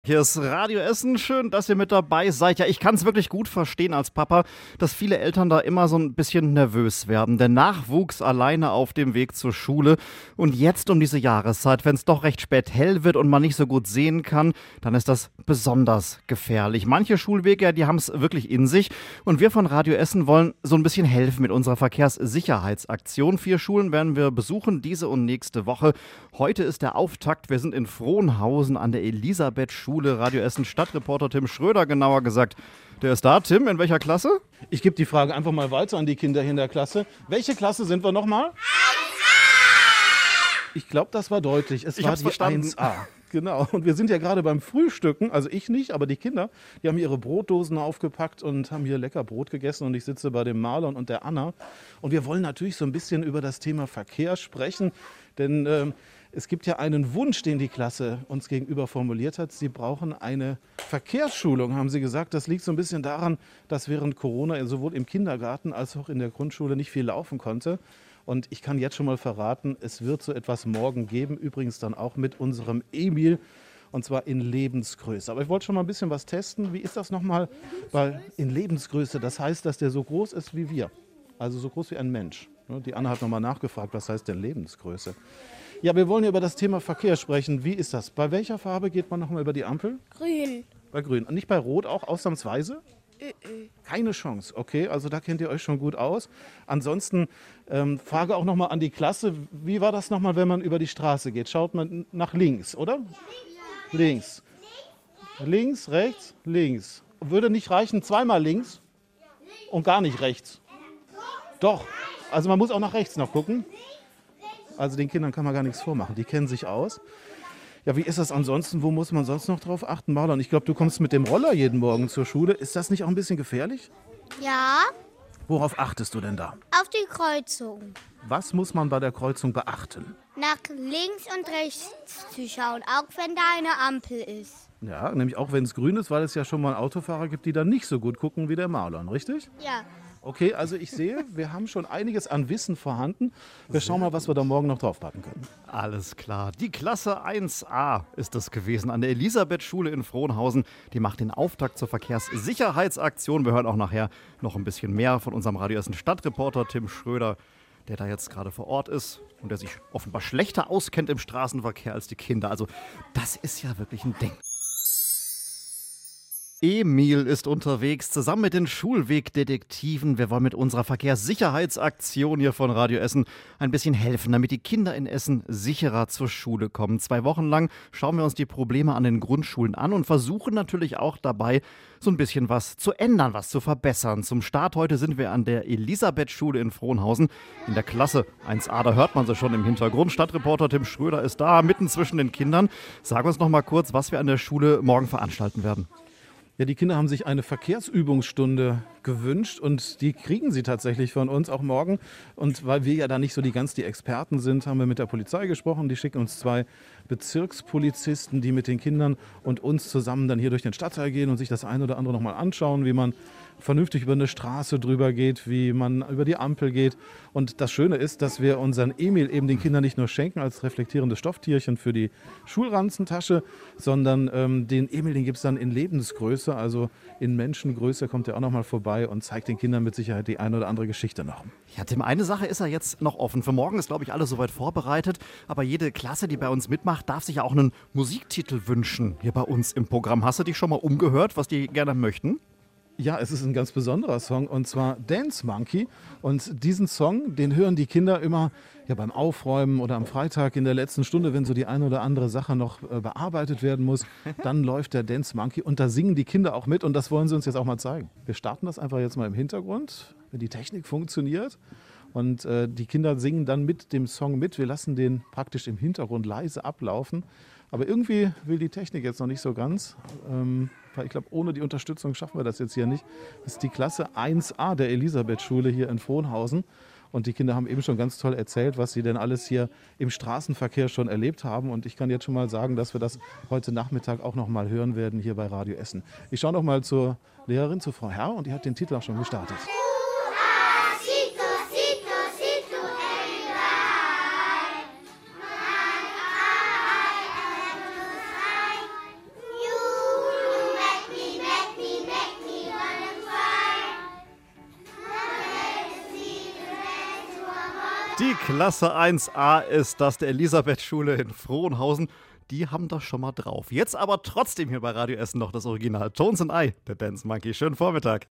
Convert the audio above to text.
Hier ist Radio Essen. Schön, dass ihr mit dabei seid. Ja, ich kann es wirklich gut verstehen als Papa, dass viele Eltern da immer so ein bisschen nervös werden. Der Nachwuchs alleine auf dem Weg zur Schule. Und jetzt um diese Jahreszeit, wenn es doch recht spät hell wird und man nicht so gut sehen kann, dann ist das besonders gefährlich. Manche Schulwege, ja, die haben es wirklich in sich. Und wir von Radio Essen wollen so ein bisschen helfen mit unserer Verkehrssicherheitsaktion. 4 Schulen werden wir besuchen, diese und nächste Woche. Heute ist der Auftakt. Wir sind in Frohnhausen an der Elisabeth-Schule. Radio Essen Stadtreporter Tim Schröder, genauer gesagt. Der ist da. Tim, in welcher Klasse? Ich gebe die Frage einfach mal weiter an die Kinder hier in der Klasse. Welche Klasse sind wir nochmal? 1A! Ich glaube, das war deutlich. Es war die verstanden. 1A. Genau. Und wir sind ja gerade beim Frühstücken. Also ich nicht, aber die Kinder. Die haben ihre Brotdosen aufgepackt und haben hier lecker Brot gegessen. Und ich sitze bei dem Marlon und der Anna. Und wir wollen natürlich so ein bisschen über das Thema Verkehr sprechen. Denn es gibt ja einen Wunsch, den die Klasse uns gegenüber formuliert hat. Sie brauchen eine Verkehrsschulung, haben sie gesagt. Das liegt so ein bisschen daran, dass während Corona sowohl im Kindergarten als auch in der Grundschule nicht viel laufen konnte. Und ich kann jetzt schon mal verraten, es wird so etwas morgen geben. Übrigens dann auch mit unserem Emil. Und zwar in Lebensgröße. Aber ich wollte schon mal ein bisschen was testen. Wie ist das nochmal in Lebensgröße? Das heißt, dass der so groß ist wie wir. Also so groß wie ein Mensch. Die Anna hat nochmal nachgefragt, was heißt denn Lebensgröße? Ja, wir wollen ja über das Thema Verkehr sprechen. Wie ist das? Bei welcher Farbe geht man nochmal über die Ampel? Grün. Bei Grün. Und nicht bei Rot auch ausnahmsweise? Keine Chance. Okay, also da kennt ihr euch schon gut aus. Ansonsten Frage auch nochmal an die Klasse. Wie war das nochmal, wenn man über die Straße geht? Schaut man nach links, oder? Links. Links, rechts, links. Würde nicht reichen, zweimal links und gar nicht rechts? Doch. Also man muss auch nach rechts noch gucken. Also den Kindern kann man gar nichts vormachen. Die kennen sich aus. Ja, wie ist das ansonsten? Wo muss man sonst noch drauf achten, Marlon? Ich glaube, du kommst mit dem Roller jeden Morgen zur Schule. Ist das nicht auch ein bisschen gefährlich? Ja, Worauf achtest du denn da? auf die Kreuzung. Was muss man bei der Kreuzung beachten? Nach links und rechts zu schauen, auch wenn da eine Ampel ist. Ja, nämlich auch wenn es grün ist, weil es ja schon mal Autofahrer gibt, die dann nicht so gut gucken wie der Marlon, richtig? Ja. Okay, also ich sehe, wir haben schon einiges an Wissen vorhanden. Wir schauen mal, was wir da morgen noch draufpacken können. Alles klar. Die Klasse 1a ist das gewesen an der Elisabeth-Schule in Frohnhausen. Die macht den Auftakt zur Verkehrssicherheitsaktion. Wir hören auch nachher noch ein bisschen mehr von unserem Radio Essen Stadtreporter Tim Schröder, der da jetzt gerade vor Ort ist und der sich offenbar schlechter auskennt im Straßenverkehr als die Kinder. Also das ist ja wirklich ein Ding. Emil ist unterwegs, zusammen mit den Schulwegdetektiven. Wir wollen mit unserer Verkehrssicherheitsaktion hier von Radio Essen ein bisschen helfen, damit die Kinder in Essen sicherer zur Schule kommen. 2 Wochen lang schauen wir uns die Probleme an den Grundschulen an und versuchen natürlich auch dabei, so ein bisschen was zu ändern, was zu verbessern. Zum Start heute sind wir an der Elisabeth-Schule in Frohnhausen in der Klasse 1a. Da hört man sie schon im Hintergrund. Stadtreporter Tim Schröder ist da, mitten zwischen den Kindern. Sag uns noch mal kurz, was wir an der Schule morgen veranstalten werden. Ja, die Kinder haben sich eine Verkehrsübungsstunde gewünscht und die kriegen sie tatsächlich von uns auch morgen. Und weil wir ja da nicht so die Experten sind, haben wir mit der Polizei gesprochen. Die schicken uns 2 Bezirkspolizisten, die mit den Kindern und uns zusammen dann hier durch den Stadtteil gehen und sich das eine oder andere nochmal anschauen, wie man vernünftig über eine Straße drüber geht, wie man über die Ampel geht. Und das Schöne ist, dass wir unseren Emil eben den Kindern nicht nur schenken als reflektierendes Stofftierchen für die Schulranzentasche, sondern den Emil, den gibt es dann in Lebensgröße, also in Menschengröße kommt er auch nochmal vorbei und zeigt den Kindern mit Sicherheit die eine oder andere Geschichte noch. Ja, Tim, eine Sache ist ja jetzt noch offen. Für morgen ist, glaube ich, alles soweit vorbereitet. Aber jede Klasse, die bei uns mitmacht, darf sich ja auch einen Musiktitel wünschen hier bei uns im Programm. Hast du dich schon mal umgehört, was die gerne möchten? Ja, es ist ein ganz besonderer Song und zwar Dance Monkey. Und diesen Song, den hören die Kinder immer beim Aufräumen oder am Freitag in der letzten Stunde, wenn so die eine oder andere Sache noch bearbeitet werden muss. Dann läuft der Dance Monkey und da singen die Kinder auch mit und das wollen sie uns jetzt auch mal zeigen. Wir starten das einfach jetzt mal im Hintergrund, wenn die Technik funktioniert. Und die Kinder singen dann mit dem Song mit. Wir lassen den praktisch im Hintergrund leise ablaufen. Aber irgendwie will die Technik jetzt noch nicht so ganz. Weil ich glaube, ohne die Unterstützung schaffen wir das jetzt hier nicht. Das ist die Klasse 1a der Elisabeth-Schule hier in Frohnhausen. Und die Kinder haben eben schon ganz toll erzählt, was sie denn alles hier im Straßenverkehr schon erlebt haben. Und ich kann jetzt schon mal sagen, dass wir das heute Nachmittag auch noch mal hören werden hier bei Radio Essen. Ich schaue noch mal zur Lehrerin, zu Frau Herr, und die hat den Titel auch schon gestartet. Die Klasse 1a ist das der Elisabeth-Schule in Frohnhausen. Die haben das schon mal drauf. Jetzt aber trotzdem hier bei Radio Essen noch das Original Tones and I, der Dance Monkey. Schönen Vormittag.